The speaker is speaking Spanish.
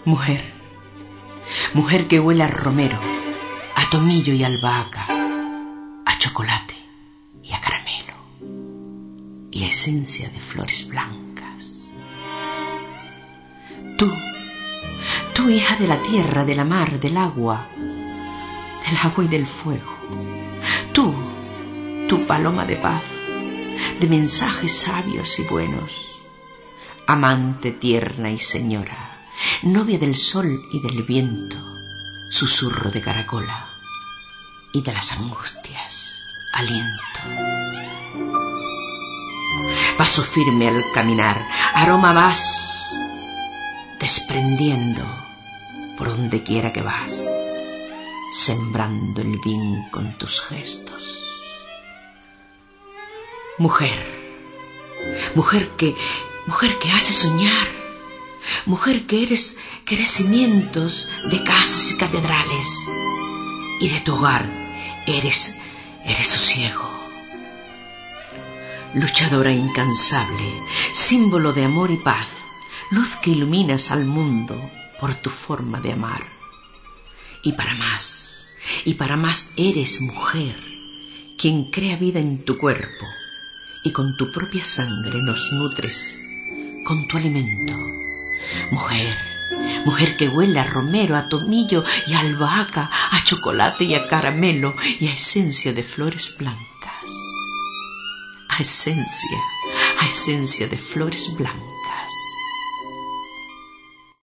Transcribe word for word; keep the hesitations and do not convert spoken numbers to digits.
Mujer, mujer que huele a romero, a tomillo y albahaca, a chocolate y a caramelo, y a esencia de flores blancas. Tú, tú hija de la tierra, de la mar, del agua, del agua y del fuego. Tú, tu paloma de paz, de mensajes sabios y buenos, amante tierna y señora, novia del sol y del viento, susurro de caracola y de las angustias, aliento. Paso firme al caminar, aroma vas desprendiendo por donde quiera que vas, sembrando el bien con tus gestos. Mujer, mujer que, mujer que hace soñar, mujer que eres, que eres cimientos de casas y catedrales, y de tu hogar eres, eres sosiego. Luchadora incansable, símbolo de amor y paz, luz que iluminas al mundo por tu forma de amar. Y para más, y para más eres mujer, quien crea vida en tu cuerpo, y con tu propia sangre nos nutres con tu alimento. Mujer, mujer que huele a romero, a tomillo y a albahaca, a chocolate y a caramelo y a esencia de flores blancas. A esencia, a esencia de flores blancas.